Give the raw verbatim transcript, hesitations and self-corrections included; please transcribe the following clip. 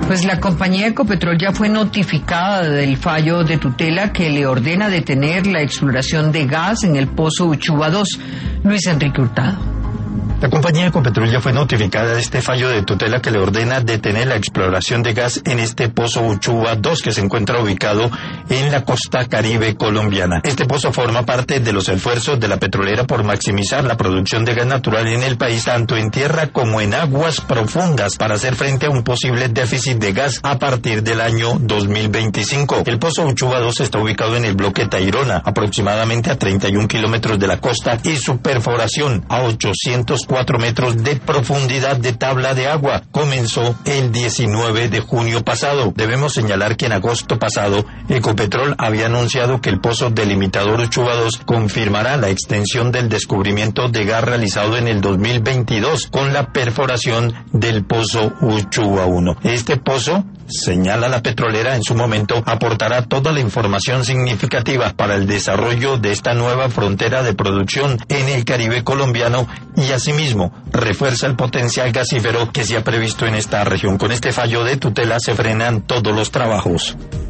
Pues la compañía Ecopetrol ya fue notificada del fallo de tutela que le ordena detener la exploración de gas en el pozo Uchuva dos. Luis Enrique Hurtado. La compañía Ecopetrol ya fue notificada de este fallo de tutela que le ordena detener la exploración de gas en este pozo Uchuva dos que se encuentra ubicado en la costa caribe colombiana. Este pozo forma parte de los esfuerzos de la petrolera por maximizar la producción de gas natural en el país, tanto en tierra como en aguas profundas, para hacer frente a un posible déficit de gas a partir del año dos mil veinticinco. El pozo Uchuva dos está ubicado en el bloque Tayrona, aproximadamente a treinta y un kilómetros de la costa, y su perforación a ochocientos cuatro metros de profundidad de tabla de agua comenzó el diecinueve de junio pasado. Debemos señalar que en agosto pasado Ecopetrol había anunciado que el pozo delimitador Uchuva dos confirmará la extensión del descubrimiento de gas realizado en el dos mil veintidós con la perforación del pozo Uchuva uno. Este pozo, señala la petrolera en su momento, aportará toda la información significativa para el desarrollo de esta nueva frontera de producción en el Caribe colombiano y asimismo refuerza el potencial gasífero que se ha previsto en esta región. Con este fallo de tutela se frenan todos los trabajos.